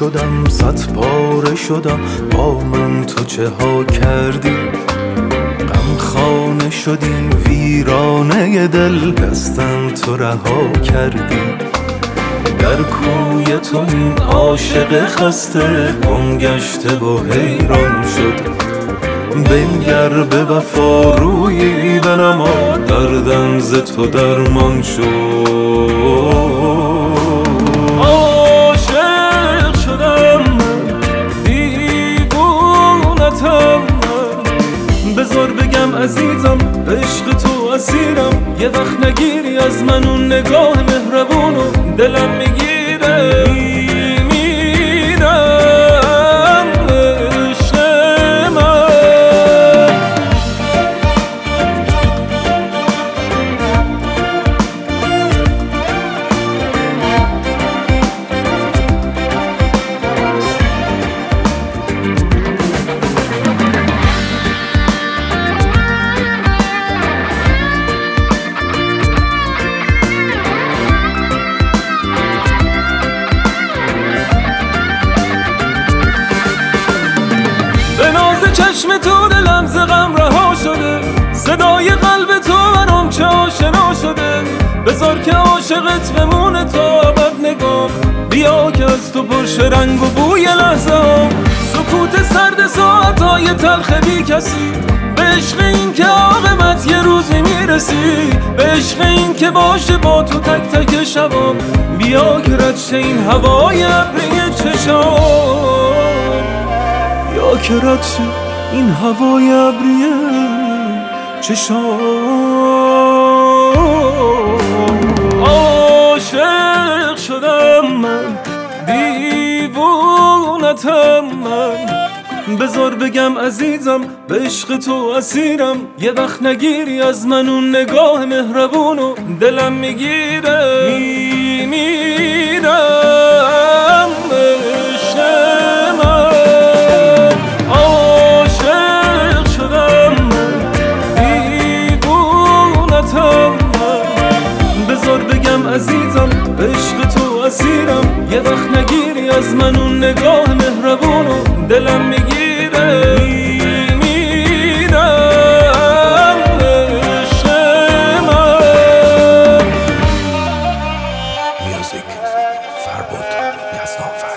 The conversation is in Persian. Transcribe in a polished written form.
شدم، صد پاره شدم، با من تو چه ها کردی؟ غمخانه شدیم ویرانه دل، دستم تو رها کردی. در کوی تو این عاشق خسته گم گشته و حیران شد. بنگر به وفا روی بنما، دردم ز تو درمان شد. عاشق شدم دیوونتم، بذار بگم عزیزم عشق تو اسیرم. یه وقت نگیری از من اون نگاه مهربونو، دلم میگیره میمیرم عشق من. چشم تو دلم ز غم رها شده، صدای قلب تو برام چه آشنا شده. بذار که عاشقت بمونه تا ابد نگاه، بیا که از تو پرشه رنگ و بوی لحظه ها. سکوت سرد ساعتهای تلخ بی کسی، به عشق این که عاقبت یه روزی میرسی. به عشق این که باشه با تو تک تک شبام، بیا که رد شه این هوای ابری چشام. یا که رد شه این هوای ابریه چشام. عاشق شدم من دیوونتم من، بذار بگم عزیزم به عشق تو اسیرم. یه وقت نگیری از من اون نگاه مهربونو، دلم میگیره میمیرم عشق من. بذار بگم عزیزم به عشق تو اسیرم. یه وقت نگیری از من اون نگاه مهربونو، دلم میگیره میمیرم عشق من. میوزیک فربود یزدان.